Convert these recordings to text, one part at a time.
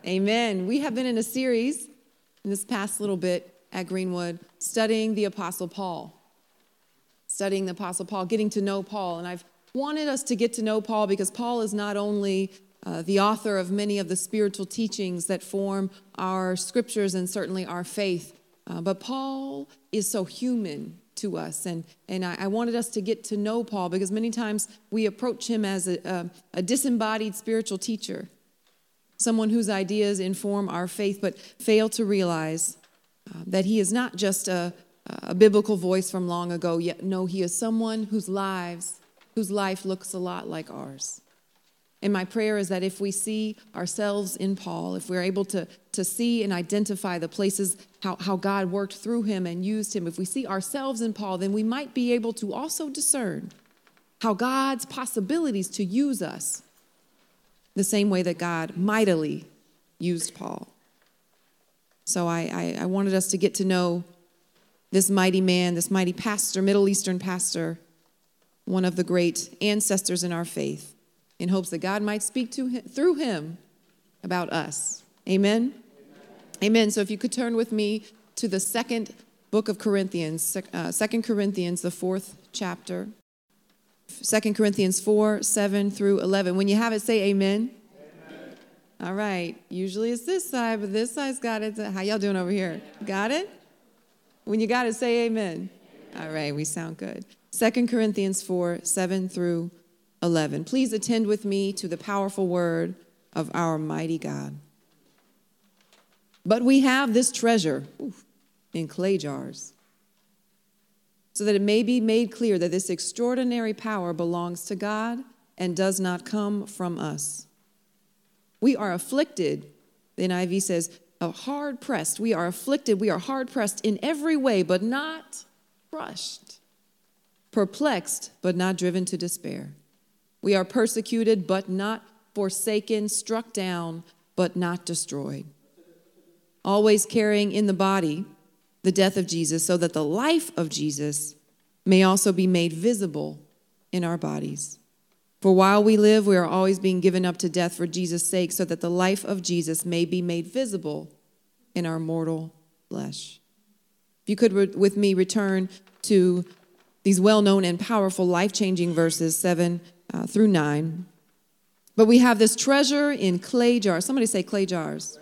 Amen. We have been in a series in this past little bit at Greenwood studying the Apostle Paul. Studying the Apostle Paul, getting to know Paul. And I've wanted us to get to know Paul because Paul is not only the author of many of the spiritual teachings that form our scriptures and certainly our faith, but Paul is so human to us. And I wanted us to get to know Paul because many times we approach him as a disembodied spiritual teacher, someone whose ideas inform our faith, but fail to realize that he is not just a biblical voice from long ago. Yet, no, he is someone whose life looks a lot like ours. And my prayer is that if we see ourselves in Paul, if we're able to see and identify the places how God worked through him and used him, if we see ourselves in Paul, then we might be able to also discern how God's possibilities to use us the same way that God mightily used Paul. So I wanted us to get to know this mighty man, this mighty pastor, Middle Eastern pastor, one of the great ancestors in our faith, in hopes that God might speak to him, through him about us. Amen? Amen. So if you could turn with me to the second book of Corinthians, 2 Corinthians, the fourth chapter. 2 Corinthians 4, 7 through 11. When you have it, say amen. Amen. All right. Usually it's this side, but this side's got it. How y'all doing over here? Got it? When you got it, say amen. All right. We sound good. 2 Corinthians 4, 7 through 11. Please attend with me to the powerful word of our mighty God. But we have this treasure in clay jars, so that it may be made clear that this extraordinary power belongs to God and does not come from us. We are afflicted, the NIV says, hard pressed. We are afflicted, we are hard pressed in every way, but not crushed. Perplexed, but not driven to despair. We are persecuted, but not forsaken, struck down, but not destroyed. Always carrying in the body the death of Jesus, so that the life of Jesus may also be made visible in our bodies. For while we live, we are always being given up to death for Jesus' sake, so that the life of Jesus may be made visible in our mortal flesh. If you could, with me, return to these well-known and powerful life-changing verses 7 through 9. But we have this treasure in clay jars. Somebody say clay jars.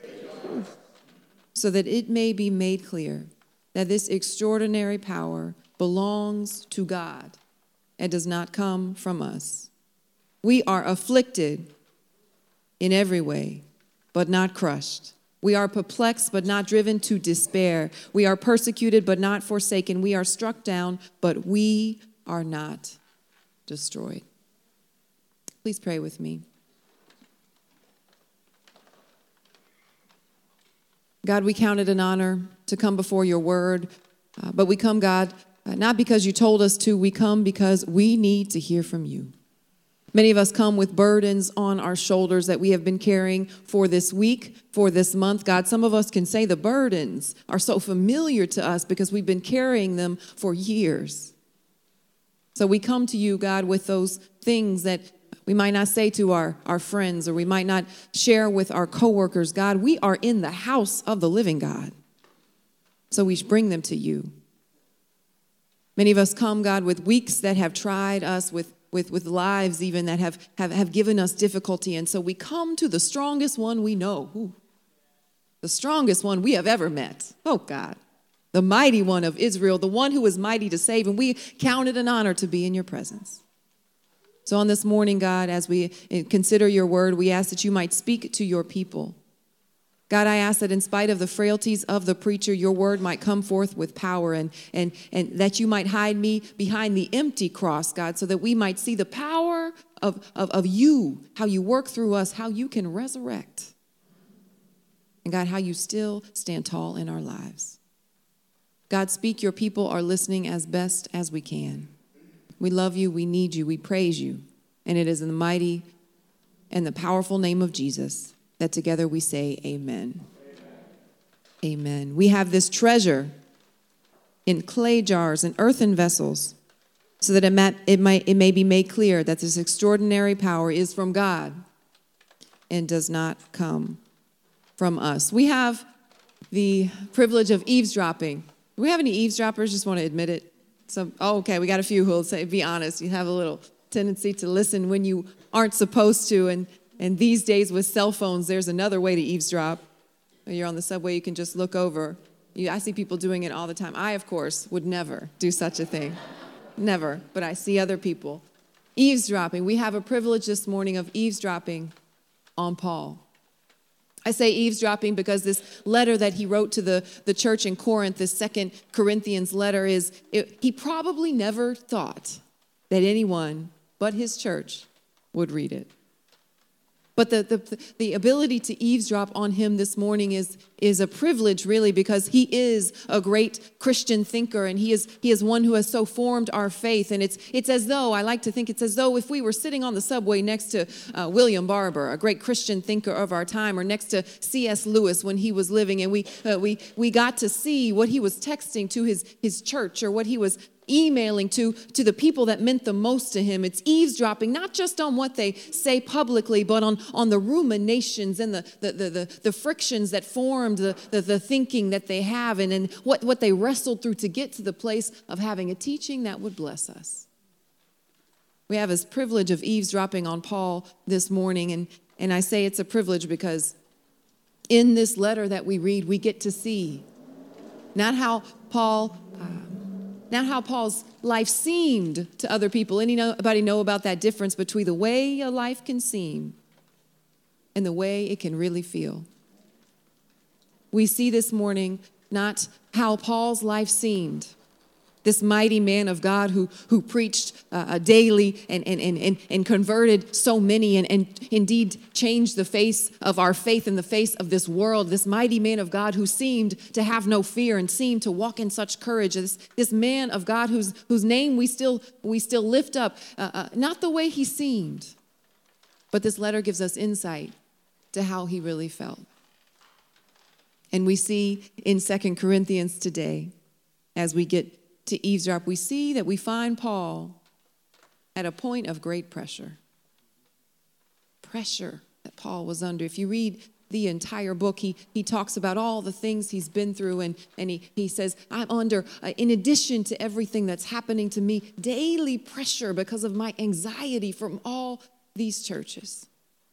So that it may be made clear that this extraordinary power belongs to God and does not come from us. We are afflicted in every way, but not crushed. We are perplexed, but not driven to despair. We are persecuted, but not forsaken. We are struck down, but we are not destroyed. Please pray with me. God, we count it an honor to come before your word, but we come, God, not because you told us to. We come because we need to hear from you. Many of us come with burdens on our shoulders that we have been carrying for this week, for this month. God, some of us can say the burdens are so familiar to us because we've been carrying them for years. So we come to you, God, with those things that we might not say to our friends, or we might not share with our coworkers. God, we are in the house of the living God. So we bring them to you. Many of us come, God, with weeks that have tried us, with lives even that have given us difficulty. And so we come to the strongest one we know. The strongest one we have ever met. Oh, God. The mighty one of Israel, the one who is mighty to save. And we count it an honor to be in your presence. So on this morning, God, as we consider your word, we ask that you might speak to your people. God, I ask that in spite of the frailties of the preacher, your word might come forth with power and that you might hide me behind the empty cross, God, so that we might see the power of you, how you work through us, how you can resurrect. And God, how you still stand tall in our lives. God, speak. Your people are listening as best as we can. We love you, we need you, we praise you. And it is in the mighty and the powerful name of Jesus that together we say amen. Amen. Amen. We have this treasure in clay jars and earthen vessels, so that it may be made clear that this extraordinary power is from God and does not come from us. We have the privilege of eavesdropping. Do we have any eavesdroppers? Just want to admit it. Okay, we got a few who will say, be honest. You have a little tendency to listen when you aren't supposed to. And these days with cell phones, there's another way to eavesdrop. When you're on the subway, you can just look over. I see people doing it all the time. I, of course, would never do such a thing. Never. But I see other people. Eavesdropping. We have a privilege this morning of eavesdropping on Paul. I say eavesdropping because this letter that he wrote to the church in Corinth, this 2 Corinthians letter, he probably never thought that anyone but his church would read it. But the ability to eavesdrop on him this morning is a privilege, really, because he is a great Christian thinker, and he is one who has so formed our faith. And it's as though, I like to think, it's as though if we were sitting on the subway next to William Barber, a great Christian thinker of our time, or next to C.S. Lewis when he was living, and we got to see what he was texting to his church, or what he was emailing to the people that meant the most to him. It's eavesdropping, not just on what they say publicly, but on the ruminations and the frictions that formed the thinking that they have, and what they wrestled through to get to the place of having a teaching that would bless us. We have this privilege of eavesdropping on Paul this morning, and I say it's a privilege because in this letter that we read, we get to see not how Paul's life seemed to other people. Anybody know about that difference between the way a life can seem and the way it can really feel? We see this morning not how Paul's life seemed, this mighty man of God who preached daily and converted so many and indeed changed the face of our faith and the face of this world. This mighty man of God who seemed to have no fear and seemed to walk in such courage. This man of God whose name we still lift up, not the way he seemed, but this letter gives us insight to how he really felt. And we see in 2 Corinthians today, as we get to eavesdrop, we see that we find Paul at a point of great pressure. Pressure that Paul was under. If you read the entire book, he talks about all the things he's been through, and he says, I'm under, in addition to everything that's happening to me, daily pressure because of my anxiety from all these churches.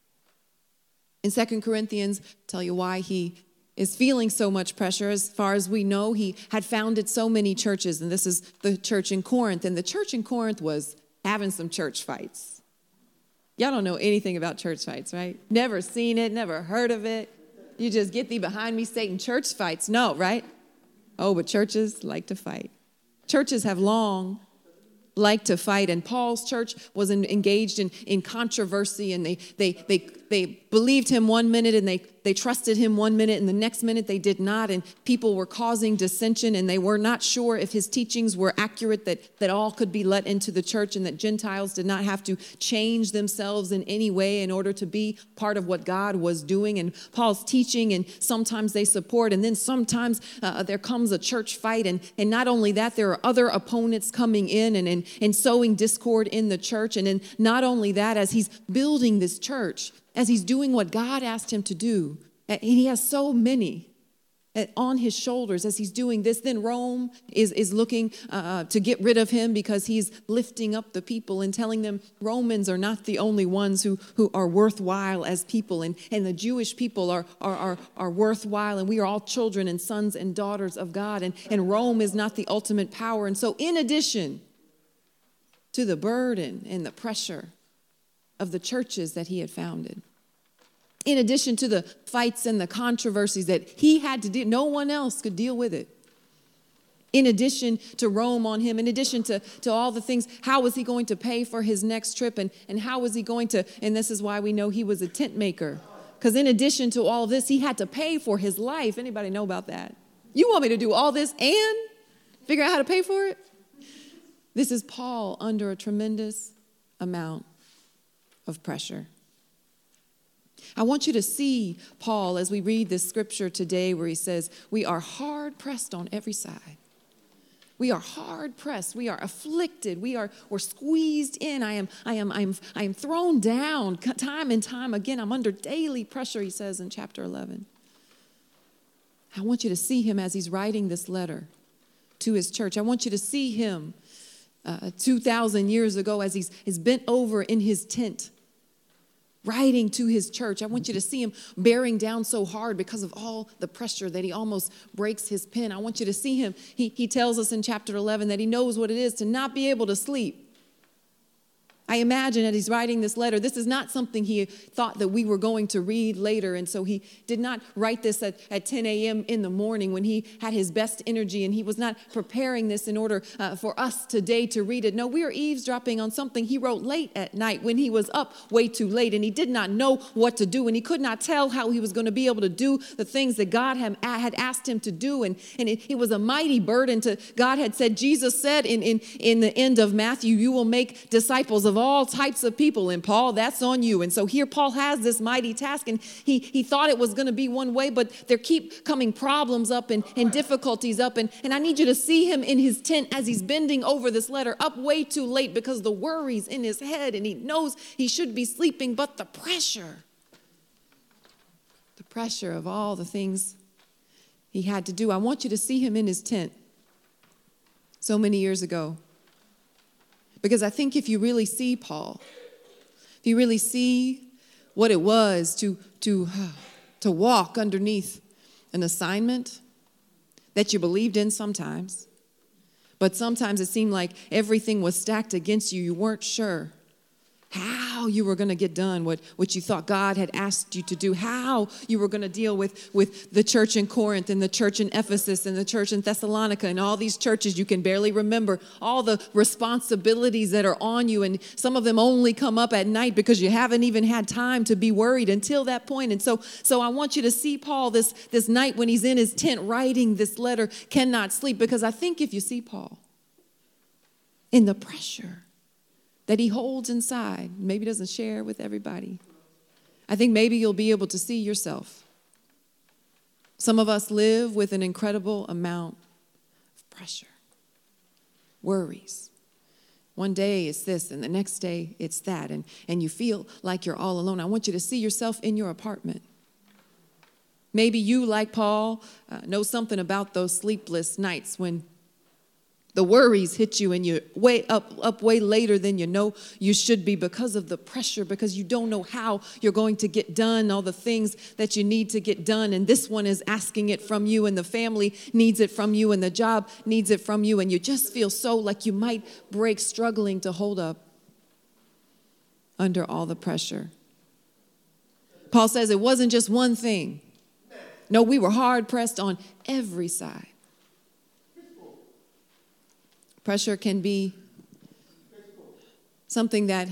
In 2 Corinthians, I'll tell you why he is feeling so much pressure. As far as we know, he had founded so many churches, and this is the church in Corinth. And the church in Corinth was having some church fights. Y'all don't know anything about church fights, right? Never seen it, never heard of it. You just get thee behind me, Satan. Church fights, no, right? Oh, but churches like to fight. Churches have long liked to fight, and Paul's church was engaged in controversy, and they believed him one minute, and they trusted him one minute, and the next minute they did not, and people were causing dissension, and they were not sure if his teachings were accurate, that all could be let into the church, and that Gentiles did not have to change themselves in any way in order to be part of what God was doing. And Paul's teaching, and sometimes they support, and then sometimes there comes a church fight, and not only that, there are other opponents coming in and sowing discord in the church. And then not only that, as he's building this church, as he's doing what God asked him to do, and he has so many on his shoulders as he's doing this, then Rome is looking to get rid of him because he's lifting up the people and telling them Romans are not the only ones who are worthwhile as people, and the Jewish people are worthwhile, and we are all children and sons and daughters of God, and Rome is not the ultimate power. And so in addition to the burden and the pressure of the churches that he had founded, in addition to the fights and the controversies that he had to deal, no one else could deal with it. In addition to Rome on him, in addition to all the things, how was he going to pay for his next trip? And how was he going to, and this is why we know he was a tent maker. Because in addition to all this, he had to pay for his life. Anybody know about that? You want me to do all this and figure out how to pay for it? This is Paul under a tremendous amount of pressure. I want you to see Paul as we read this scripture today where he says, we are hard pressed on every side. We are hard pressed. We are afflicted. we're squeezed in. I am thrown down time and time again. I'm under daily pressure, he says in chapter 11. I want you to see him as he's writing this letter to his church. I want you to see him 2,000 years ago as he's bent over in his tent, writing to his church. I want you to see him bearing down so hard because of all the pressure that he almost breaks his pen. I want you to see him. He tells us in chapter 11 that he knows what it is to not be able to sleep. I imagine that he's writing this letter. This is not something he thought that we were going to read later. And so he did not write this at 10 a.m. in the morning when he had his best energy, and he was not preparing this in order for us today to read it. No, we are eavesdropping on something he wrote late at night when he was up way too late, and he did not know what to do, and he could not tell how he was going to be able to do the things that God had asked him to do. And it was a mighty burden to God had said. Jesus said in the end of Matthew, you will make disciples of all types of people. And Paul, that's on you. And so here Paul has this mighty task, and he thought it was going to be one way, but there keep coming problems up and difficulties up. And I need you to see him in his tent as he's bending over this letter, up way too late because the worries in his head, and he knows he should be sleeping, but the pressure of all the things he had to do. I want you to see him in his tent so many years ago. Because I think if you really see Paul, if you really see what it was to walk underneath an assignment that you believed in sometimes, but sometimes it seemed like everything was stacked against you. You weren't sure how you were going to get done what you thought God had asked you to do, how you were going to deal with the church in Corinth and the church in Ephesus and the church in Thessalonica and all these churches you can barely remember, all the responsibilities that are on you, and some of them only come up at night because you haven't even had time to be worried until that point. And so I want you to see Paul this night when he's in his tent writing this letter, cannot sleep, because I think if you see Paul in the pressure that he holds inside, maybe doesn't share with everybody, I think maybe you'll be able to see yourself. Some of us live with an incredible amount of pressure, worries. One day it's this, and the next day it's that, and you feel like you're all alone. I want you to see yourself in your apartment. Maybe you, like Paul, know something about those sleepless nights when the worries hit you and you're way up way later than you know you should be because of the pressure, because you don't know how you're going to get done all the things that you need to get done. And this one is asking it from you, and the family needs it from you, and the job needs it from you. And you just feel so like you might break, struggling to hold up under all the pressure. Paul says it wasn't just one thing. No, we were hard pressed on every side. Pressure can be something that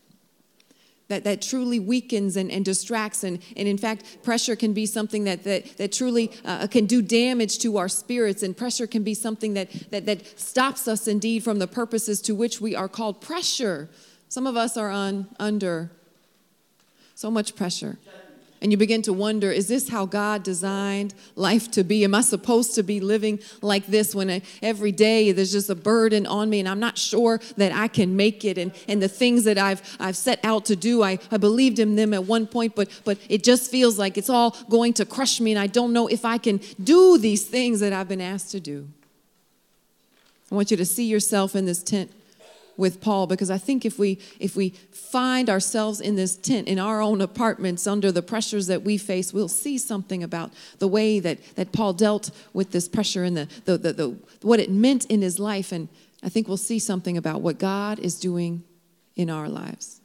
truly weakens and distracts. And in fact, pressure can be something that truly can do damage to our spirits. And pressure can be something that stops us indeed from the purposes to which we are called. Pressure. Some of us are under so much pressure. And you begin to wonder, is this how God designed life to be? Am I supposed to be living like this when every day there's just a burden on me and I'm not sure that I can make it? And the things that I've set out to do, I believed in them at one point, but it just feels like it's all going to crush me, and I don't know if I can do these things that I've been asked to do. I want you to see yourself in this tent with Paul, because I think if we find ourselves in this tent, in our own apartments, under the pressures that we face, we'll see something about the way that Paul dealt with this pressure and the what it meant in his life. And I think we'll see something about what God is doing in our lives.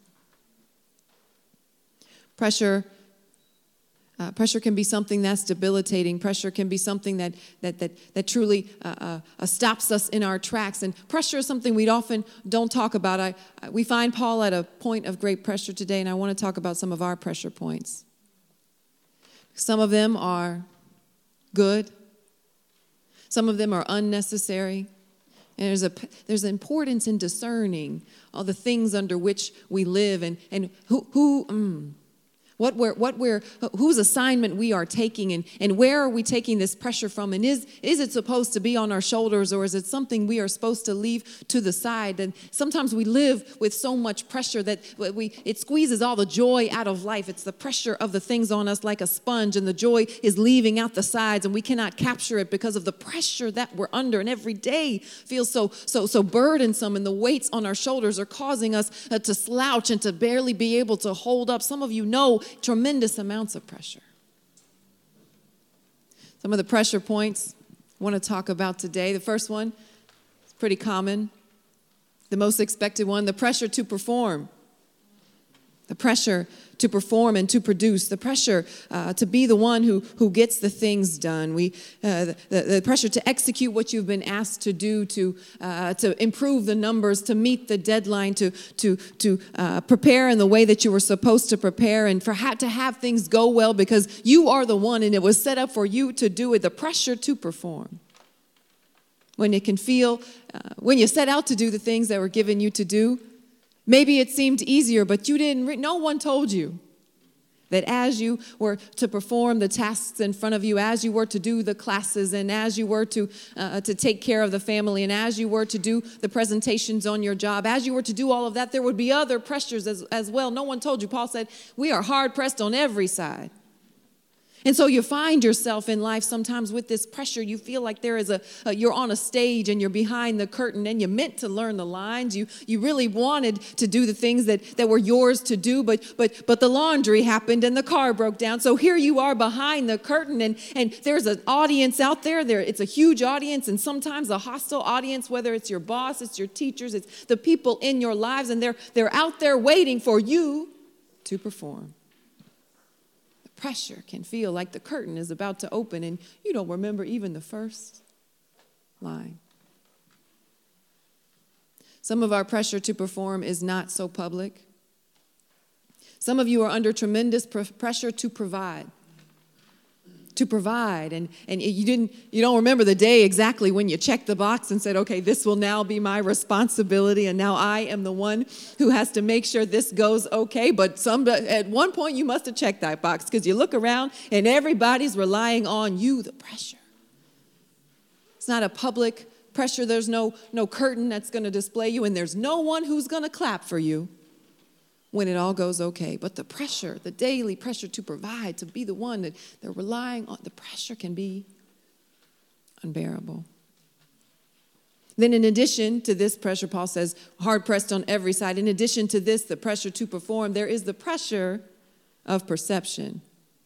Pressure can be something that's debilitating. Pressure can be something that truly stops us in our tracks. And pressure is something we often don't talk about. We find Paul at a point of great pressure today, and I want to talk about some of our pressure points. Some of them are good. Some of them are unnecessary. And there's importance in discerning all the things under which we live, and whose assignment we are taking, and where are we taking this pressure from? And is it supposed to be on our shoulders, or is it something we are supposed to leave to the side? And sometimes we live with so much pressure that it squeezes all the joy out of life. It's the pressure of the things on us like a sponge, and the joy is leaving out the sides, and we cannot capture it because of the pressure that we're under. And every day feels so burdensome, and the weights on our shoulders are causing us to slouch and to barely be able to hold up. Some of you know tremendous amounts of pressure. Some of the pressure points I want to talk about today. The first one is pretty common. The most expected one, the pressure to perform. The pressure to perform and to produce. The pressure to be the one who gets the things done. The pressure to execute what you've been asked to do, to improve the numbers, to meet the deadline, to prepare in the way that you were supposed to prepare, and to have things go well because you are the one and it was set up for you to do it. The pressure to perform. When it can feel, when you set out to do the things that were given you to do, maybe it seemed easier, but you didn't. No one told you that as you were to perform the tasks in front of you, as you were to do the classes, and as you were to take care of the family, and as you were to do the presentations on your job, as you were to do all of that, there would be other pressures as well. No one told you. Paul said, we are hard pressed on every side. And so you find yourself in life sometimes with this pressure. You feel like there is you're on a stage and you're behind the curtain, and you meant to learn the lines. You really wanted to do the things that were yours to do, but the laundry happened and the car broke down. So here you are behind the curtain, and there's an audience out there. It's a huge audience, and sometimes a hostile audience, whether it's your boss, it's your teachers, it's the people in your lives, and they're out there waiting for you to perform. Pressure can feel like the curtain is about to open and you don't remember even the first line. Some of our pressure to perform is not so public. Some of you are under tremendous pressure to provide. And you don't remember the day exactly when you checked the box and said, okay, this will now be my responsibility, and now I am the one who has to make sure this goes okay. But at one point you must have checked that box, because you look around and everybody's relying on you. The pressure. It's not a public pressure. There's no curtain that's going to display you, and there's no one who's going to clap for you when it all goes okay. But the pressure, the daily pressure to provide, to be the one that they're relying on, the pressure can be unbearable. Then in addition to this pressure, Paul says, hard pressed on every side. In addition to this, the pressure to perform, there is the pressure of perception.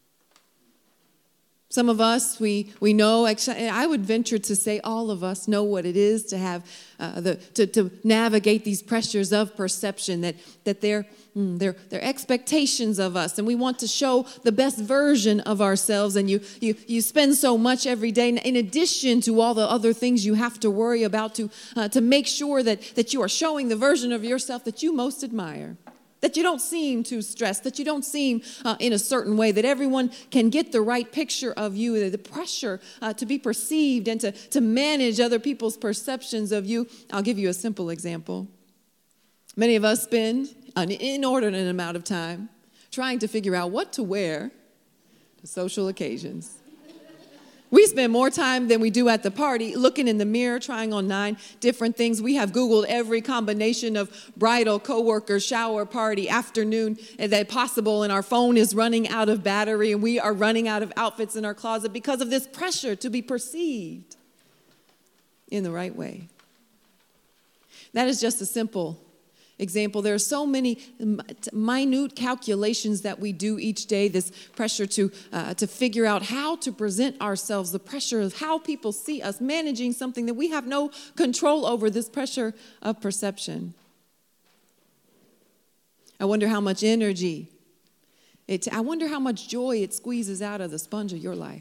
Some of us, we know, actually, I would venture to say all of us know what it is to have to navigate these pressures of perception, that they're expectations of us, and we want to show the best version of ourselves, and you spend so much every day in addition to all the other things you have to worry about to make sure that you are showing the version of yourself that you most admire. That you don't seem too stressed, that you don't seem in a certain way, that everyone can get the right picture of you, the pressure to be perceived and to manage other people's perceptions of you. I'll give you a simple example. Many of us spend an inordinate amount of time trying to figure out what to wear to social occasions. We spend more time than we do at the party looking in the mirror, trying on 9 different things. We have Googled every combination of bridal, coworker, shower, party, afternoon that possible, and our phone is running out of battery, and we are running out of outfits in our closet because of this pressure to be perceived in the right way. That is just a simple example. There are so many minute calculations that we do each day, this pressure to figure out how to present ourselves, the pressure of how people see us, managing something that we have no control over, this pressure of perception. I wonder how much energy, I wonder how much joy it squeezes out of the sponge of your life.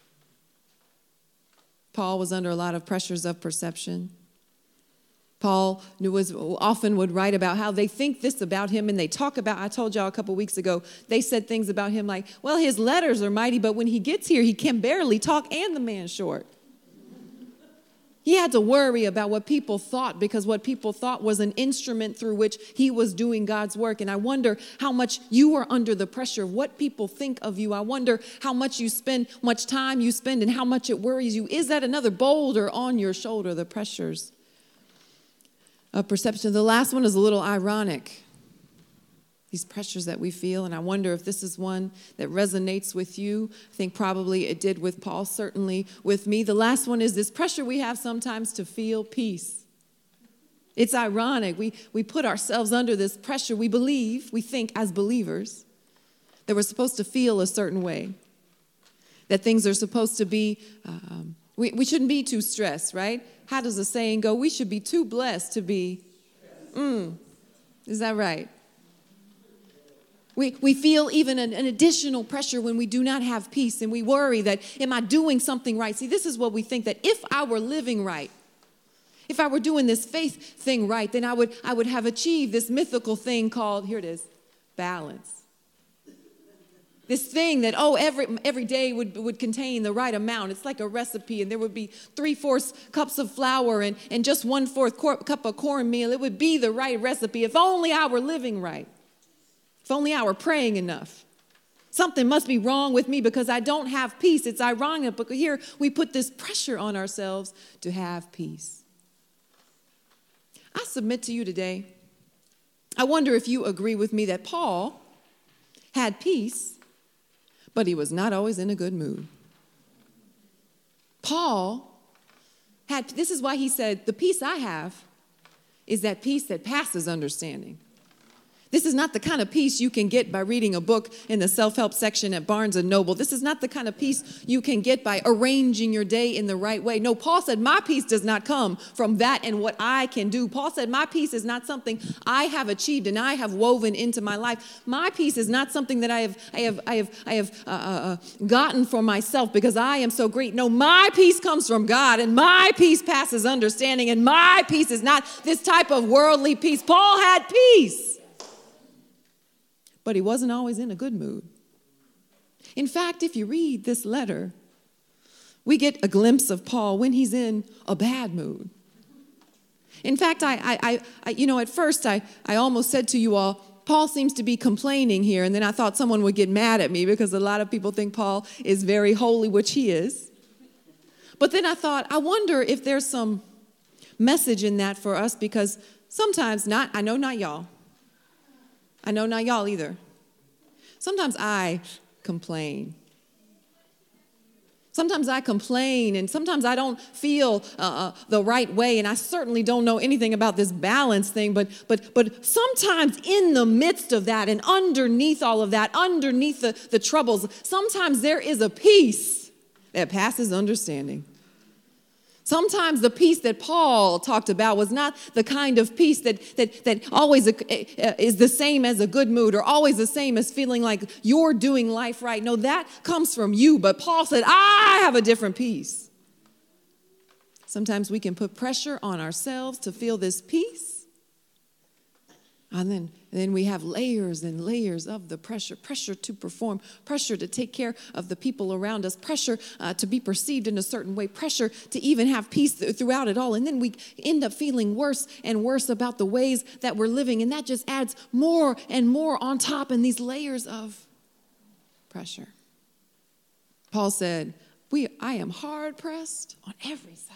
Paul was under a lot of pressures of perception. Paul often would write about how they think this about him, and they talk about, I told y'all a couple weeks ago, they said things about him like, well, his letters are mighty, but when he gets here, he can barely talk, and the man's short. He had to worry about what people thought, because what people thought was an instrument through which he was doing God's work. And I wonder how much you are under the pressure of what people think of you. I wonder how much time you spend and how much it worries you. Is that another boulder on your shoulder, the pressures of perception? The last one is a little ironic. These pressures that we feel, and I wonder if this is one that resonates with you. I think probably it did with Paul, certainly with me. The last one is this pressure we have sometimes to feel peace. It's ironic. We put ourselves under this pressure. We think as believers, that we're supposed to feel a certain way, that things are supposed to be, we shouldn't be too stressed, right? How does the saying go? We should be too blessed to be, is that right? We feel even an additional pressure when we do not have peace, and we worry that, am I doing something right? See, this is what we think, that if I were living right, if I were doing this faith thing right, then I would have achieved this mythical thing called, here it is, balance. This thing that, every day would contain the right amount. It's like a recipe, and there would be 3/4 cups of flour and just 1/4 cup of cornmeal. It would be the right recipe if only I were living right. If only I were praying enough. Something must be wrong with me because I don't have peace. It's ironic, but here we put this pressure on ourselves to have peace. I submit to you today, I wonder if you agree with me that Paul had peace, but he was not always in a good mood. This is why he said, the peace I have is that peace that passes understanding. This is not the kind of peace you can get by reading a book in the self-help section at Barnes & Noble. This is not the kind of peace you can get by arranging your day in the right way. No, Paul said, my peace does not come from that and what I can do. Paul said, my peace is not something I have achieved and I have woven into my life. My peace is not something that I have gotten for myself because I am so great. No, my peace comes from God, and my peace passes understanding, and my peace is not this type of worldly peace. Paul had peace, but he wasn't always in a good mood. In fact, if you read this letter, we get a glimpse of Paul when he's in a bad mood. In fact, at first I almost said to you all, Paul seems to be complaining here, and then I thought someone would get mad at me because a lot of people think Paul is very holy, which he is. But then I thought, I wonder if there's some message in that for us, because sometimes I know not y'all either. Sometimes I complain. Sometimes I complain, and sometimes I don't feel the right way, and I certainly don't know anything about this balance thing, but sometimes in the midst of that and underneath all of that, underneath the troubles, sometimes there is a peace that passes understanding. Sometimes the peace that Paul talked about was not the kind of peace that always is the same as a good mood, or always the same as feeling like you're doing life right. No, that comes from you. But Paul said, I have a different peace. Sometimes we can put pressure on ourselves to feel this peace. And then we have layers and layers of the pressure to perform, pressure to take care of the people around us, pressure to be perceived in a certain way, pressure to even have peace throughout it all. And then we end up feeling worse and worse about the ways that we're living. And that just adds more and more on top in these layers of pressure. Paul said, I am hard pressed on every side.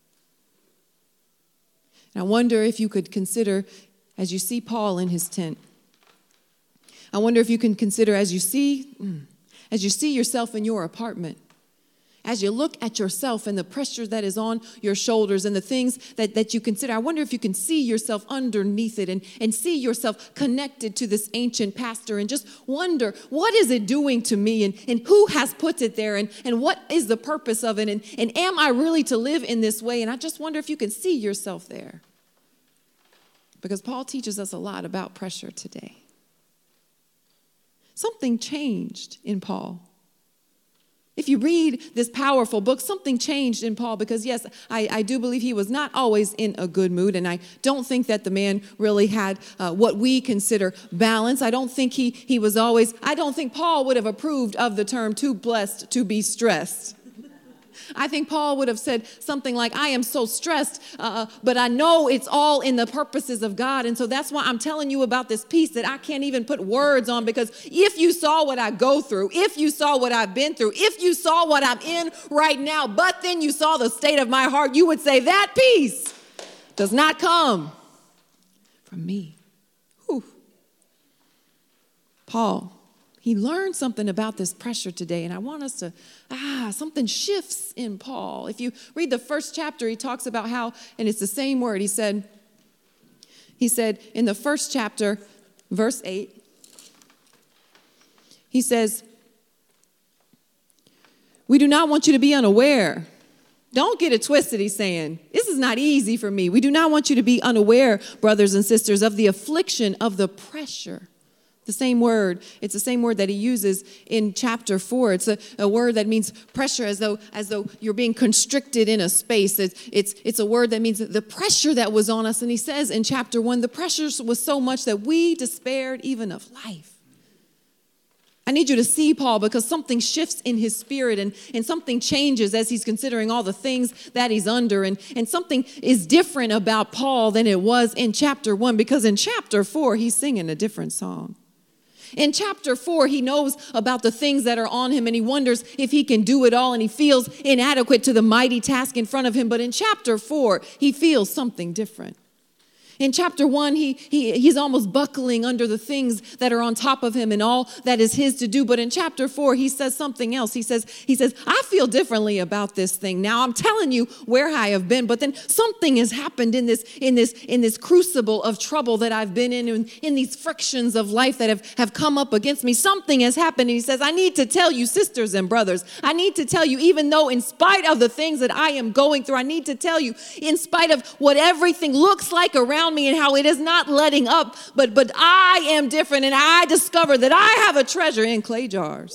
And I wonder if you could consider, as you see Paul in his tent, I wonder if you can consider as you see yourself in your apartment, as you look at yourself and the pressure that is on your shoulders and the things that you consider, I wonder if you can see yourself underneath it and see yourself connected to this ancient pastor and just wonder, what is it doing to me, and who has put it there, and what is the purpose of it, and am I really to live in this way? And I just wonder if you can see yourself there. Because Paul teaches us a lot about pressure today. Something changed in Paul. If you read this powerful book, something changed in Paul, because yes, I do believe he was not always in a good mood, and I don't think that the man really had what we consider balance. I don't think I don't think Paul would have approved of the term too blessed to be stressed. I think Paul would have said something like, I am so stressed, but I know it's all in the purposes of God. And so that's why I'm telling you about this peace that I can't even put words on, because if you saw what I go through, if you saw what I've been through, if you saw what I'm in right now, but then you saw the state of my heart, you would say that peace does not come from me. Whew. Paul, he learned something about this pressure today, and I want us to, something shifts in Paul. If you read the first chapter, he talks about how, and it's the same word, he said in the first chapter, verse 8, he says, we do not want you to be unaware. Don't get it twisted, he's saying. This is not easy for me. We do not want you to be unaware, brothers and sisters, of the affliction of the pressure. The same word. It's the same word that he uses in chapter 4. It's a word that means pressure, as though you're being constricted in a space. It's a word that means the pressure that was on us. And he says in chapter 1, the pressure was so much that we despaired even of life. I need you to see Paul, because something shifts in his spirit and something changes as he's considering all the things that he's under. And something is different about Paul than it was in chapter 1, because in chapter 4, he's singing a different song. In chapter 4, he knows about the things that are on him, and he wonders if he can do it all, and he feels inadequate to the mighty task in front of him. But in chapter 4, he feels something different. In chapter 1, he's almost buckling under the things that are on top of him and all that is his to do. But in chapter 4, he says something else. He says, I feel differently about this thing. Now I'm telling you where I have been, but then something has happened in this crucible of trouble that I've been in these frictions of life that have come up against me. Something has happened. And he says, I need to tell you, sisters and brothers, I need to tell you, even though in spite of the things that I am going through, I need to tell you, in spite of what everything looks like around me and how it is not letting up, but I am different, and I discover that I have a treasure in clay jars.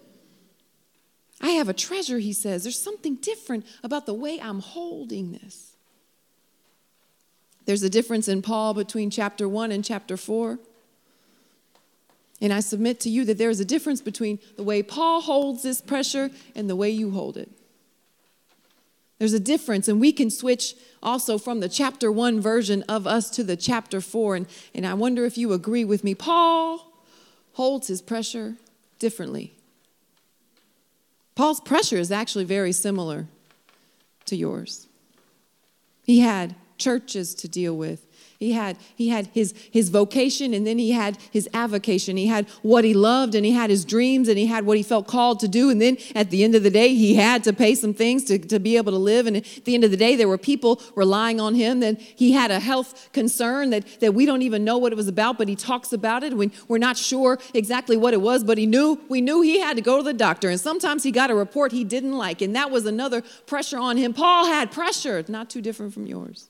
I have a treasure, he says. There's something different about the way I'm holding this. There's a difference in Paul between chapter 1 and chapter 4. And I submit to you that there is a difference between the way Paul holds this pressure and the way you hold it. There's a difference, and we can switch also from the chapter 1 version of us to the chapter 4. And I wonder if you agree with me. Paul holds his pressure differently. Paul's pressure is actually very similar to yours. He had churches to deal with. He had his vocation, and then he had his avocation. He had what he loved, and he had his dreams, and he had what he felt called to do. And then at the end of the day, he had to pay some things to be able to live. And at the end of the day, there were people relying on him. Then he had a health concern that we don't even know what it was about, but he talks about it. We're not sure exactly what it was, but we knew he had to go to the doctor. And sometimes he got a report he didn't like, and that was another pressure on him. Paul had pressure, not too different from yours.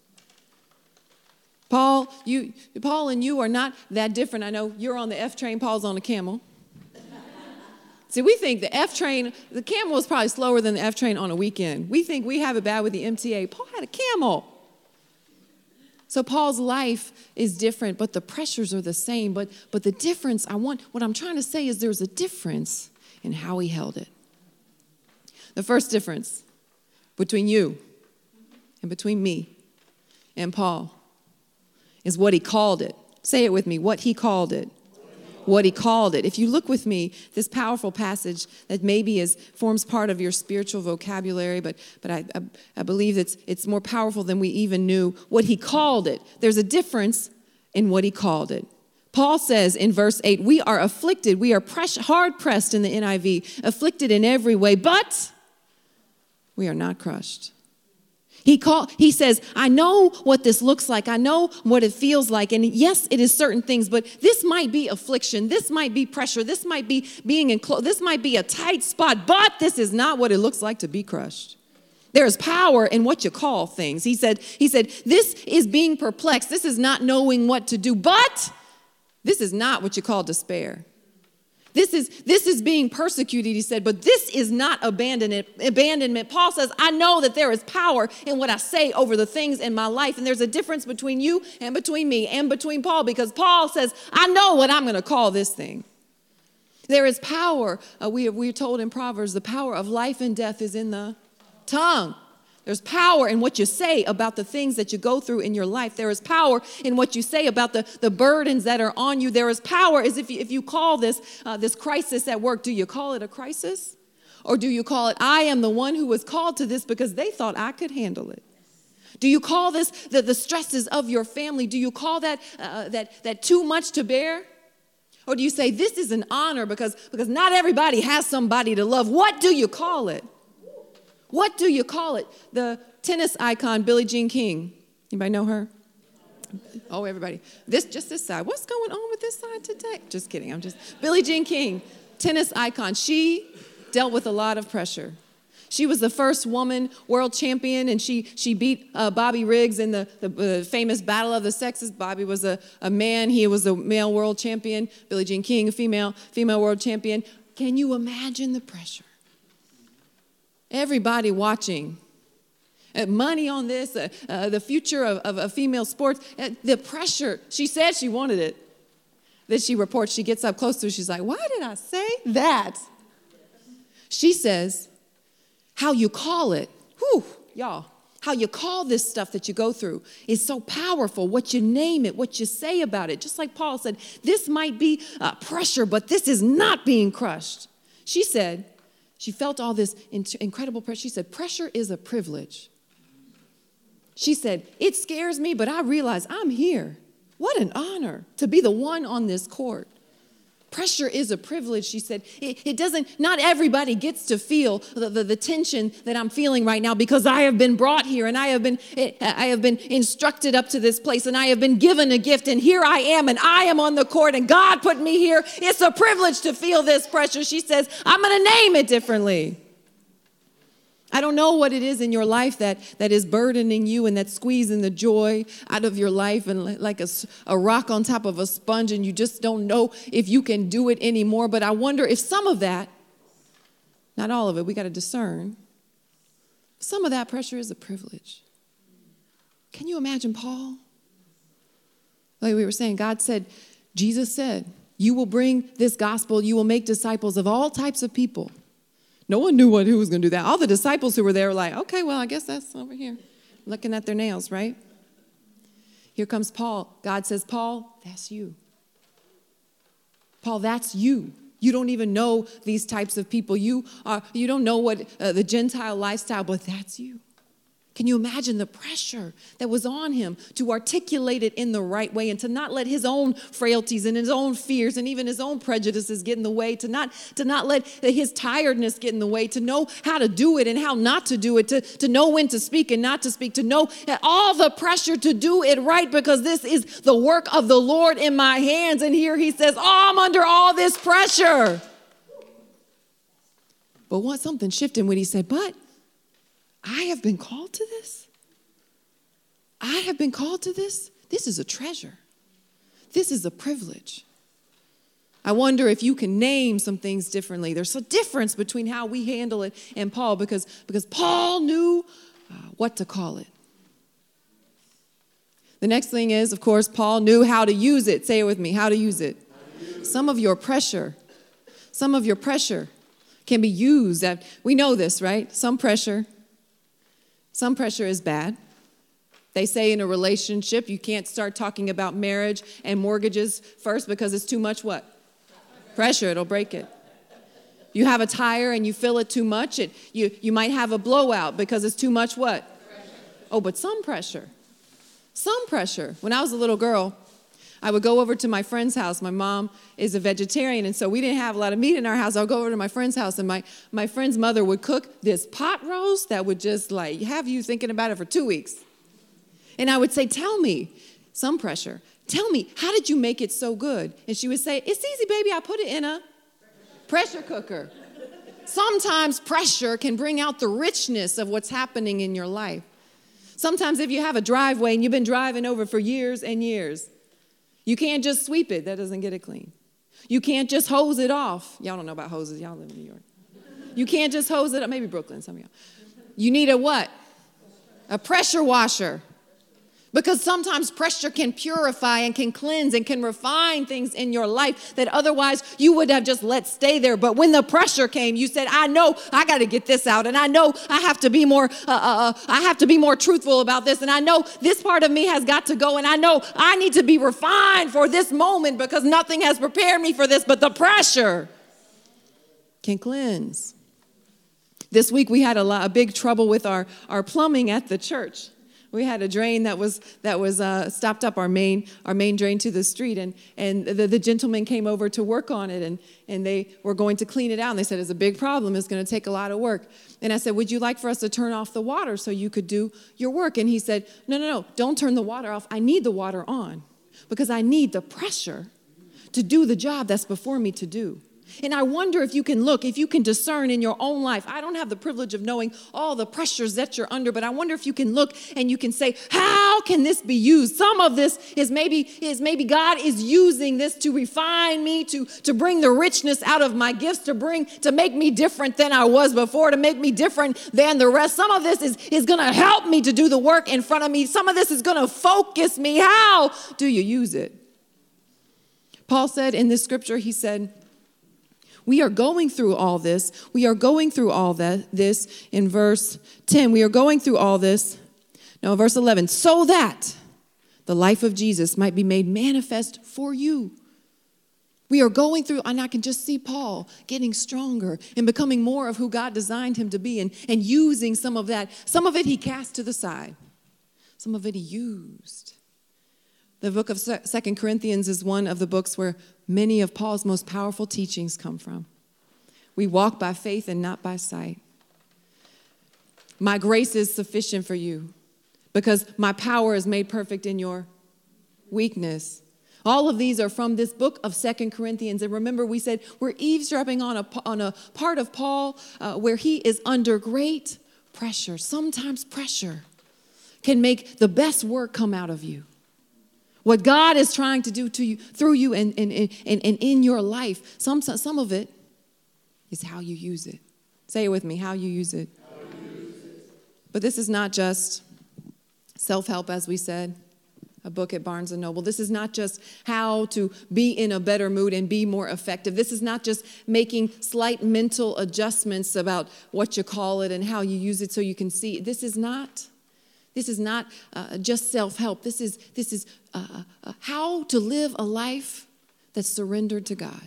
Paul and you are not that different. I know you're on the F train, Paul's on the camel. See, we think the camel is probably slower than the F train on a weekend. We think we have it bad with the MTA. Paul had a camel. So Paul's life is different, but the pressures are the same. But the difference, what I'm trying to say is there's a difference in how he held it. The first difference between you and between me and Paul is what he called it. Say it with me, what he called it. What he called it. If you look with me, this powerful passage that maybe forms part of your spiritual vocabulary, but I believe it's more powerful than we even knew. What he called it. There's a difference in what he called it. Paul says in verse 8, we are afflicted, we are hard pressed in the NIV, afflicted in every way, but we are not crushed. He says, I know what this looks like. I know what it feels like. And yes, it is certain things, but this might be affliction. This might be pressure. This might be being enclosed. This might be a tight spot, but this is not what it looks like to be crushed. There is power in what you call things. He said, this is being perplexed. This is not knowing what to do, but this is not what you call despair. This is being persecuted, he said, but this is not abandonment. Paul says, I know that there is power in what I say over the things in my life. And there's a difference between you and between me and between Paul, because Paul says, I know what I'm going to call this thing. There is power. We're told in Proverbs, the power of life and death is in the tongue. There's power in what you say about the things that you go through in your life. There is power in what you say about the burdens that are on you. There is power as if you call this crisis at work. Do you call it a crisis? Or do you call it, I am the one who was called to this because they thought I could handle it? Do you call this the stresses of your family? Do you call that too much to bear? Or do you say this is an honor because not everybody has somebody to love? What do you call it? What do you call it? The tennis icon, Billie Jean King. Anybody know her? Oh, everybody. Just this side. What's going on with this side today? Just kidding. Billie Jean King, tennis icon. She dealt with a lot of pressure. She was the first woman world champion, and she beat Bobby Riggs in the famous battle of the sexes. Bobby was a man. He was a male world champion. Billie Jean King, a female world champion. Can you imagine the pressure? Everybody watching. Money on this, the future of female sports, the pressure. She said she wanted it. Then she reports, she gets up close to it. She's like, why did I say that? She says, how you call it, y'all, how you call this stuff that you go through is so powerful. What you name it, what you say about it. Just like Paul said, this might be pressure, but this is not being crushed. She said, she felt all this incredible pressure. She said, pressure is a privilege. She said, it scares me, but I realize I'm here. What an honor to be the one on this court. Pressure is a privilege, she said. Not everybody gets to feel the tension that I'm feeling right now because I have been brought here and I have been instructed up to this place and I have been given a gift and here I am and I am on the court and God put me here. It's a privilege to feel this pressure. She says, I'm going to name it differently. I don't know what it is in your life that is burdening you and that's squeezing the joy out of your life and like a rock on top of a sponge and you just don't know if you can do it anymore. But I wonder if some of that, not all of it, we got to discern, some of that pressure is a privilege. Can you imagine Paul? Like we were saying, Jesus said, you will bring this gospel, you will make disciples of all types of people. No one knew who was going to do that. All the disciples who were there were like, okay, well, I guess that's over here. Looking at their nails, right? Here comes Paul. God says, Paul, that's you. Paul, that's you. You don't even know these types of people. You don't know what the Gentile lifestyle, but that's you. Can you imagine the pressure that was on him to articulate it in the right way and to not let his own frailties and his own fears and even his own prejudices get in the way, to not let his tiredness get in the way, to know how to do it and how not to do it, to know when to speak and not to speak, to know all the pressure to do it right because this is the work of the Lord in my hands. And here he says, I'm under all this pressure. But something shifted when he said, but I have been called to this. I have been called to this. This is a treasure. This is a privilege. I wonder if you can name some things differently. There's a difference between how we handle it and Paul because Paul knew what to call it. The next thing is, of course, Paul knew how to use it. Say it with me, how to use it. Some of your pressure can be used. We know this, right? Some pressure is bad. They say in a relationship, you can't start talking about marriage and mortgages first because it's too much what? Pressure, it'll break it. You have a tire and you fill it too much, you might have a blowout because it's too much what? Pressure. Oh, but some pressure. When I was a little girl, I would go over to my friend's house. My mom is a vegetarian, and so we didn't have a lot of meat in our house. I'll go over to my friend's house, and my friend's mother would cook this pot roast that would just like have you thinking about it for 2 weeks. And I would say, tell me, some pressure. Tell me, how did you make it so good? And she would say, it's easy, baby. I put it in a pressure cooker. Sometimes pressure can bring out the richness of what's happening in your life. Sometimes if you have a driveway and you've been driving over for years and years, you can't just sweep it. That doesn't get it clean. You can't just hose it off. Y'all don't know about hoses. Y'all live in New York. You can't just hose it up. Maybe Brooklyn, some of y'all. You need a what? A pressure washer. Because sometimes pressure can purify and can cleanse and can refine things in your life that otherwise you would have just let stay there. But when the pressure came, you said, I know I got to get this out. And I know I have to be more, truthful about this. And I know this part of me has got to go. And I know I need to be refined for this moment because nothing has prepared me for this. But the pressure can cleanse. This week we had a big trouble with our plumbing at the church. We had a drain that was stopped up our main drain to the street, and the gentleman came over to work on it, and they were going to clean it out. And they said, it's a big problem. It's going to take a lot of work. And I said, would you like for us to turn off the water so you could do your work? And he said, no, don't turn the water off. I need the water on because I need the pressure to do the job that's before me to do. And I wonder if you can discern in your own life. I don't have the privilege of knowing all the pressures that you're under, but I wonder if you can look and you can say, how can this be used? Some of this is maybe God is using this to refine me, to bring the richness out of my gifts, to make me different than I was before, to make me different than the rest. Some of this is going to help me to do the work in front of me. Some of this is going to focus me. How do you use it? Paul said in this scripture, he said, we are going through all this. We are going through all this in verse 10. We are going through all this. No, verse 11. So that the life of Jesus might be made manifest for you. We are going through, and I can just see Paul getting stronger and becoming more of who God designed him to be and using some of that. Some of it he cast to the side. Some of it he used. The book of 2 Corinthians is one of the books where many of Paul's most powerful teachings come from. We walk by faith and not by sight. My grace is sufficient for you because my power is made perfect in your weakness. All of these are from this book of 2 Corinthians. And remember, we said we're eavesdropping on a part of Paul where he is under great pressure. Sometimes pressure can make the best work come out of you. What God is trying to do to you, through you, and in your life, some of it is how you use it. Say it with me, how you use it. But this is not just self-help, as we said, a book at Barnes & Noble. This is not just how to be in a better mood and be more effective. This is not just making slight mental adjustments about what you call it and how you use it so you can see. This is not just self-help. This is how to live a life that's surrendered to God.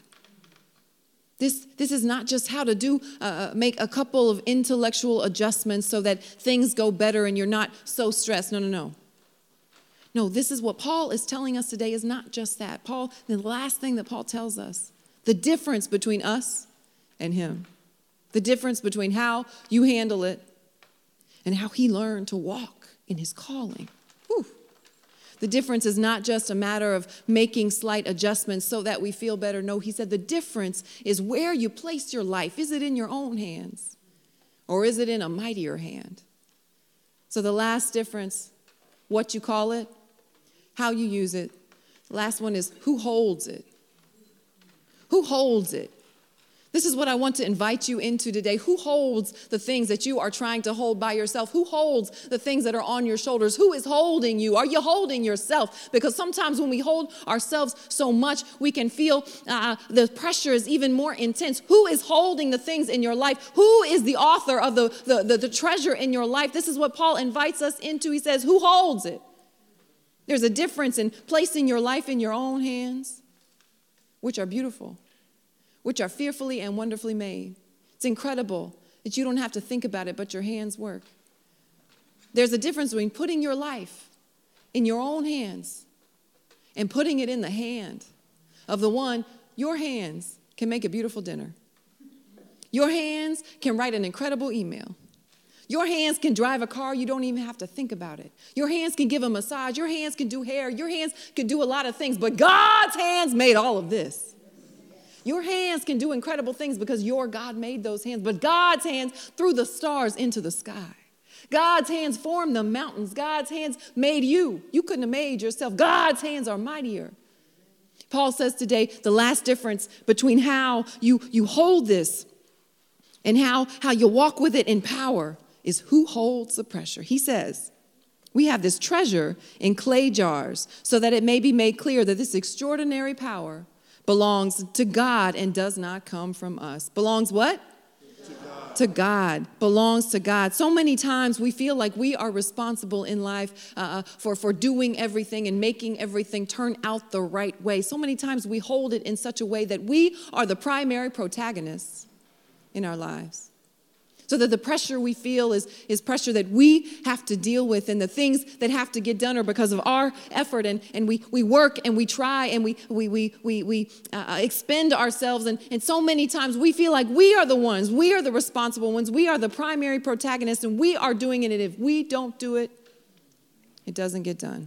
This is not just how to make a couple of intellectual adjustments so that things go better and you're not so stressed. No. No, this is what Paul is telling us today is not just that. The last thing that Paul tells us, the difference between us and him, the difference between how you handle it and how he learned to walk in his calling. Whew. The difference is not just a matter of making slight adjustments so that we feel better. No, he said the difference is where you place your life. Is it in your own hands or is it in a mightier hand? So the last difference, what you call it, how you use it. The last one is who holds it. Who holds it? This is what I want to invite you into today. Who holds the things that you are trying to hold by yourself? Who holds the things that are on your shoulders? Who is holding you? Are you holding yourself? Because sometimes when we hold ourselves so much, we can feel the pressure is even more intense. Who is holding the things in your life? Who is the author of the treasure in your life? This is what Paul invites us into. He says, who holds it? There's a difference in placing your life in your own hands, which are beautiful, which are fearfully and wonderfully made. It's incredible that you don't have to think about it, but your hands work. There's a difference between putting your life in your own hands and putting it in the hand of the one. Your hands can make a beautiful dinner. Your hands can write an incredible email. Your hands can drive a car. You don't even have to think about it. Your hands can give a massage. Your hands can do hair. Your hands can do a lot of things, but God's hands made all of this. Your hands can do incredible things because your God made those hands, but God's hands threw the stars into the sky. God's hands formed the mountains. God's hands made you. You couldn't have made yourself. God's hands are mightier. Paul says today, the last difference between how you hold this and how you walk with it in power is who holds the pressure. He says, We have this treasure in clay jars so that it may be made clear that this extraordinary power belongs to God and does not come from us. Belongs what? To God. Belongs to God. So many times we feel like we are responsible in life for doing everything and making everything turn out the right way. So many times we hold it in such a way that we are the primary protagonists in our lives. So that the pressure we feel is pressure that we have to deal with, and the things that have to get done are because of our effort, and we work and we try and we expend ourselves, and so many times we feel like we are the ones, we are the responsible ones, we are the primary protagonists, and we are doing it, and if we don't do it, it doesn't get done.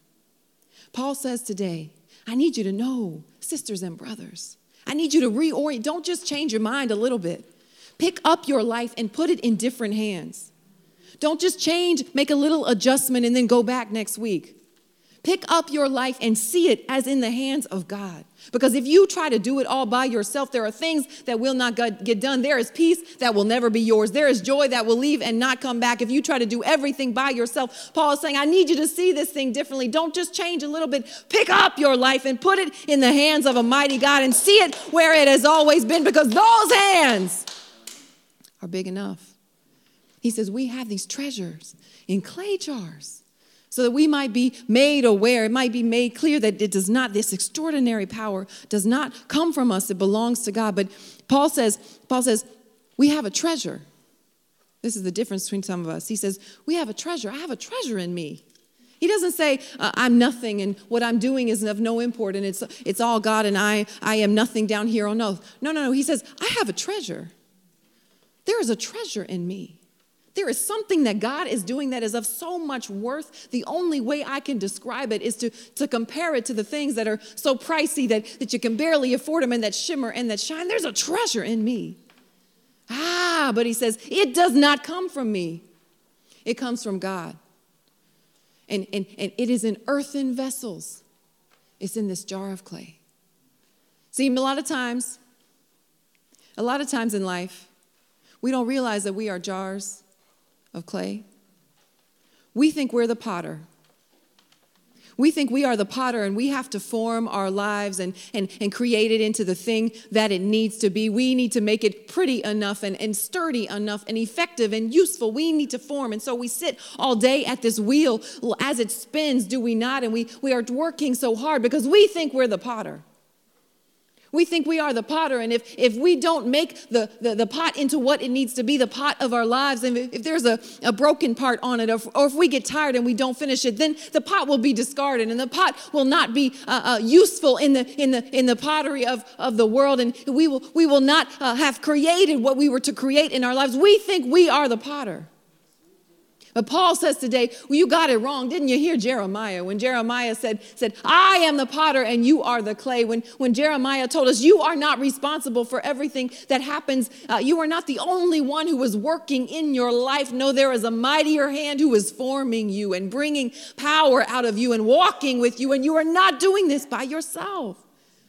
Paul says today, I need you to know, sisters and brothers, I need you to reorient. Don't just change your mind a little bit. Pick up your life and put it in different hands. Don't just change, make a little adjustment, and then go back next week. Pick up your life and see it as in the hands of God. Because if you try to do it all by yourself, there are things that will not get done. There is peace that will never be yours. There is joy that will leave and not come back if you try to do everything by yourself. Paul is saying, I need you to see this thing differently. Don't just change a little bit. Pick up your life and put it in the hands of a mighty God and see it where it has always been, because those hands are big enough. He says we have these treasures in clay jars so that we might be made aware, it might be made clear that it does not, this extraordinary power does not come from us, it belongs to God. But Paul says, we have a treasure. This is the difference between some of us. He says, we have a treasure. I have a treasure in me. He doesn't say, I'm nothing and what I'm doing is of no import and it's all God and I am nothing down here on earth. No. He says, I have a treasure. There is a treasure in me. There is something that God is doing that is of so much worth. The only way I can describe it is to compare it to the things that are so pricey that you can barely afford them and that shimmer and that shine. There's a treasure in me. But he says, it does not come from me. It comes from God. And it is in earthen vessels. It's in this jar of clay. See, a lot of times in life, we don't realize that we are jars of clay. We think we're the potter. We think we are the potter and we have to form our lives and create it into the thing that it needs to be. We need to make it pretty enough and sturdy enough and effective and useful. We need to form. And so we sit all day at this wheel as it spins, do we not? And we are working so hard because we think we're the potter. We think we are the potter, and if we don't make the pot into what it needs to be, the pot of our lives, and if there's a broken part on it, or if we get tired and we don't finish it, then the pot will be discarded, and the pot will not be useful in the pottery of the world, and we will not have created what we were to create in our lives. We think we are the potter. But Paul says today, well, you got it wrong. Didn't you hear Jeremiah? When Jeremiah said, I am the potter and you are the clay. When Jeremiah told us, you are not responsible for everything that happens. You are not the only one who is working in your life. No, there is a mightier hand who is forming you and bringing power out of you and walking with you. And you are not doing this by yourself.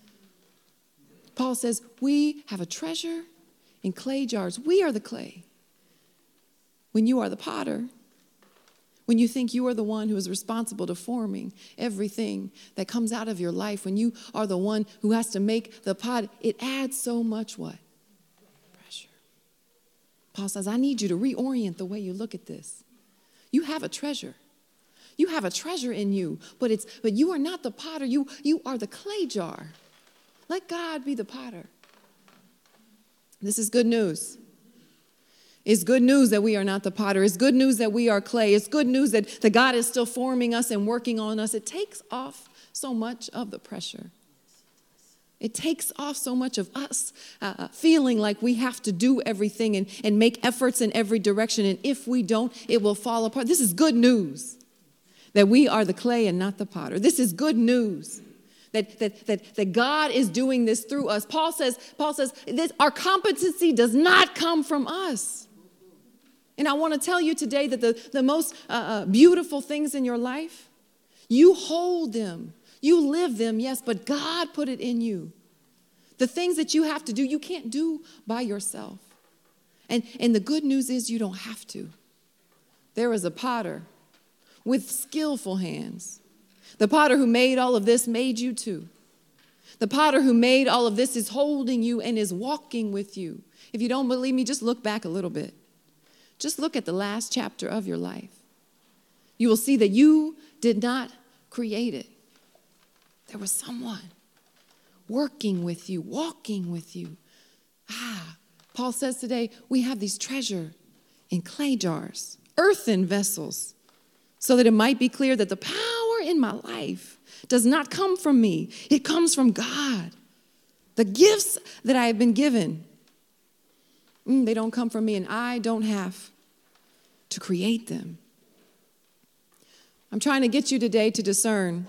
Paul says, we have a treasure in clay jars. We are the clay. When you are the potter, when you think you are the one who is responsible to forming everything that comes out of your life, when you are the one who has to make the pot, it adds so much what? Pressure. Paul says, I need you to reorient the way you look at this. You have a treasure. You have a treasure in you, but you are not the potter. You are the clay jar. Let God be the potter. This is good news. It's good news that we are not the potter. It's good news that we are clay. It's good news that God is still forming us and working on us. It takes off so much of the pressure. It takes off so much of us feeling like we have to do everything and make efforts in every direction. And if we don't, it will fall apart. This is good news that we are the clay and not the potter. This is good news. That God is doing this through us. Paul says this, our competency does not come from us. And I want to tell you today that the most beautiful things in your life, you hold them. You live them, yes, but God put it in you. The things that you have to do, you can't do by yourself. And the good news is you don't have to. There is a potter with skillful hands. The potter who made all of this made you too. The potter who made all of this is holding you and is walking with you. If you don't believe me, just look back a little bit. Just look at the last chapter of your life. You will see that you did not create it. There was someone working with you, walking with you. Paul says today, we have these treasure in clay jars, earthen vessels, so that it might be clear that the power in my life does not come from me. It comes from God. The gifts that I have been given, they don't come from me, and I don't have to create them. I'm trying to get you today to discern.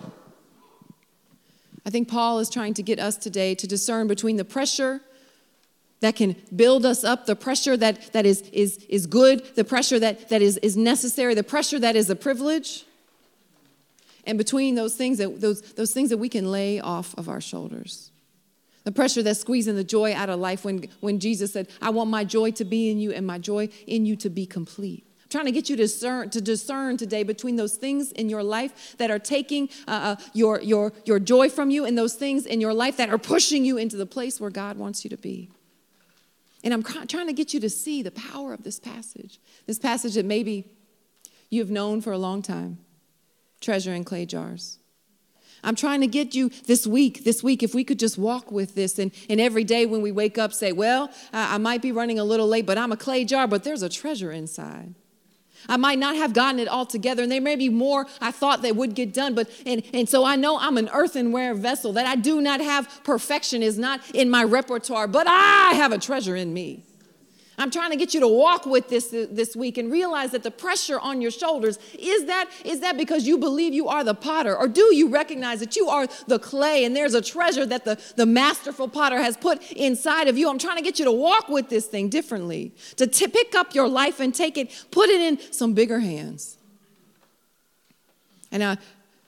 I think Paul is trying to get us today to discern between the pressure that can build us up, the pressure that is good, the pressure that is necessary, the pressure that is a privilege, and between those things that we can lay off of our shoulders. The pressure that's squeezing the joy out of life when Jesus said, I want my joy to be in you and my joy in you to be complete. I'm trying to get you to discern today between those things in your life that are taking your joy from you and those things in your life that are pushing you into the place where God wants you to be. And I'm trying to get you to see the power of this passage that maybe you've known for a long time, treasure in clay jars. I'm trying to get you this week, if we could just walk with this and every day when we wake up say, well, I might be running a little late, but I'm a clay jar, but there's a treasure inside. I might not have gotten it all together, and there may be more I thought that would get done, but and so I know I'm an earthenware vessel, that I do not have perfection is not in my repertoire, but I have a treasure in me. I'm trying to get you to walk with this week and realize that the pressure on your shoulders, is that because you believe you are the potter? Or do you recognize that you are the clay and there's a treasure that the masterful potter has put inside of you? I'm trying to get you to walk with this thing differently, to pick up your life and take it, put it in some bigger hands. And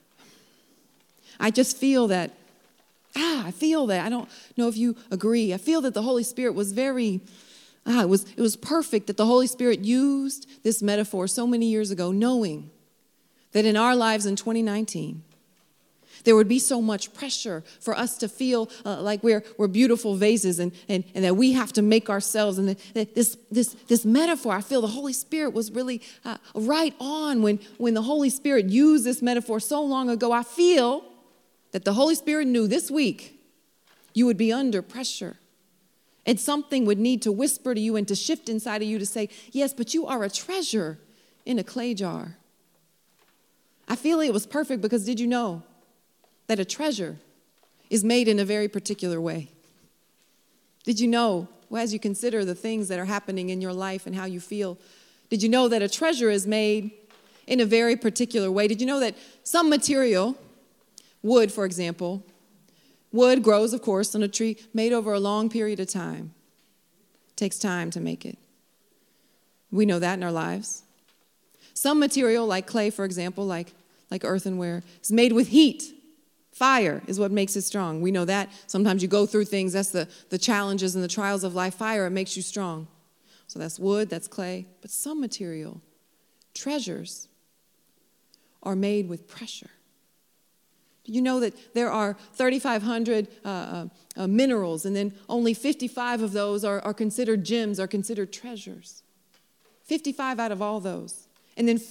I just feel that, I don't know if you agree. I feel that the Holy Spirit was it was perfect that the Holy Spirit used this metaphor so many years ago, knowing that in our lives in 2019, there would be so much pressure for us to feel like we're beautiful vases and that we have to make ourselves. And that this metaphor, I feel the Holy Spirit was really right on when the Holy Spirit used this metaphor so long ago. I feel that the Holy Spirit knew this week you would be under pressure. And something would need to whisper to you and to shift inside of you to say, yes, but you are a treasure in a clay jar. I feel it was perfect because did you know that a treasure is made in a very particular way? Did you know, as you consider the things that are happening in your life and how you feel, did you know that a treasure is made in a very particular way? Did you know that some material, wood, for example, wood grows, of course, on a tree made over a long period of time. It takes time to make it. We know that in our lives. Some material, like clay, for example, like earthenware, is made with heat. Fire is what makes it strong. We know that. Sometimes you go through things. That's the challenges and the trials of life. Fire, it makes you strong. So that's wood, that's clay. But some material, treasures, are made with pressure. You know that there are 3,500 minerals, and then only 55 of those are considered gems, are considered treasures. 55 out of all those. And then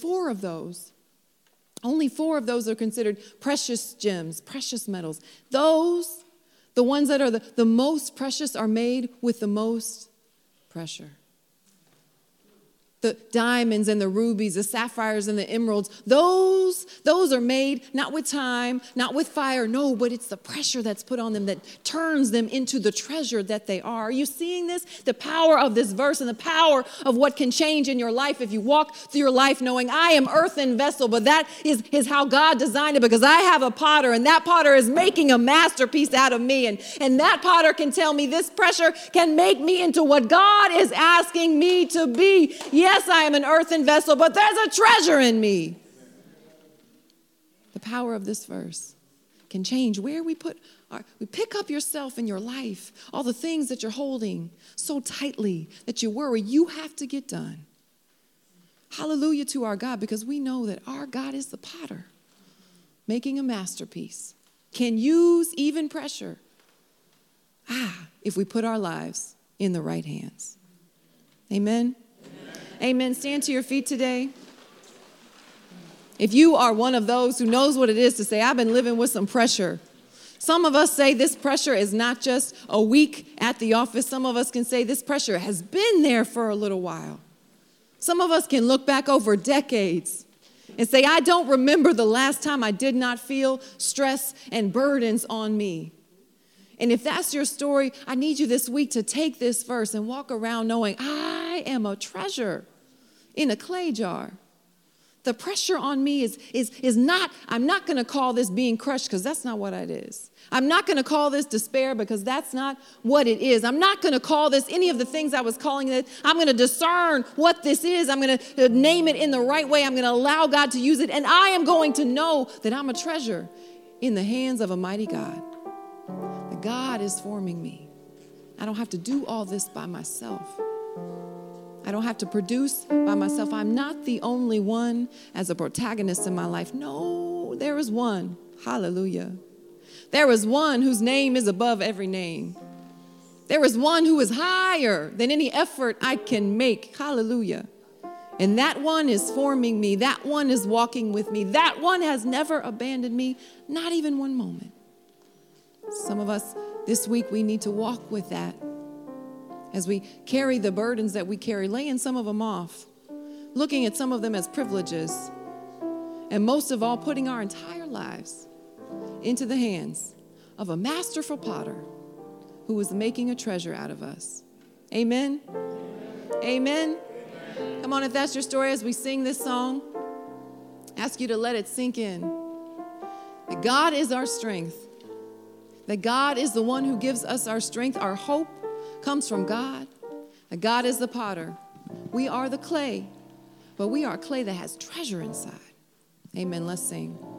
only four of those are considered precious gems, precious metals. Those, the ones that are the most precious, are made with the most pressure. The diamonds and the rubies, the sapphires and the emeralds, those are made not with time, not with fire, no, but it's the pressure that's put on them that turns them into the treasure that they are. Are you seeing this? The power of this verse and the power of what can change in your life if you walk through your life knowing I am earthen vessel, but that is how God designed it, because I have a potter and that potter is making a masterpiece out of me, and that potter can tell me this pressure can make me into what God is asking me to be. Yes, I am an earthen vessel, but there's a treasure in me. The power of this verse can change where we pick up yourself in your life, all the things that you're holding so tightly that you worry you have to get done. Hallelujah to our God, because we know that our God is the potter, making a masterpiece, can use even pressure. If we put our lives in the right hands. Amen? Amen. Stand to your feet today. If you are one of those who knows what it is to say, I've been living with some pressure. Some of us say this pressure is not just a week at the office. Some of us can say this pressure has been there for a little while. Some of us can look back over decades and say, I don't remember the last time I did not feel stress and burdens on me. And if that's your story, I need you this week to take this verse and walk around knowing I am a treasure in a clay jar. The pressure on me is not, I'm not going to call this being crushed because that's not what it is. I'm not going to call this despair because that's not what it is. I'm not going to call this any of the things I was calling it. I'm going to discern what this is. I'm going to name it in the right way. I'm going to allow God to use it. And I am going to know that I'm a treasure in the hands of a mighty God. That God is forming me. I don't have to do all this by myself. I don't have to produce by myself. I'm not the only one as a protagonist in my life. No, there is one. Hallelujah. There is one whose name is above every name. There is one who is higher than any effort I can make. Hallelujah. And that one is forming me. That one is walking with me. That one has never abandoned me, not even one moment. Some of us this week, we need to walk with that. As we carry the burdens that we carry, laying some of them off, looking at some of them as privileges, and most of all, putting our entire lives into the hands of a masterful potter who is making a treasure out of us. Amen? Amen? Come on, if that's your story, as we sing this song, ask you to let it sink in. That God is our strength. That God is the one who gives us our strength, our hope comes from God. That God is the potter. We are the clay, but we are clay that has treasure inside. Amen. Let's sing.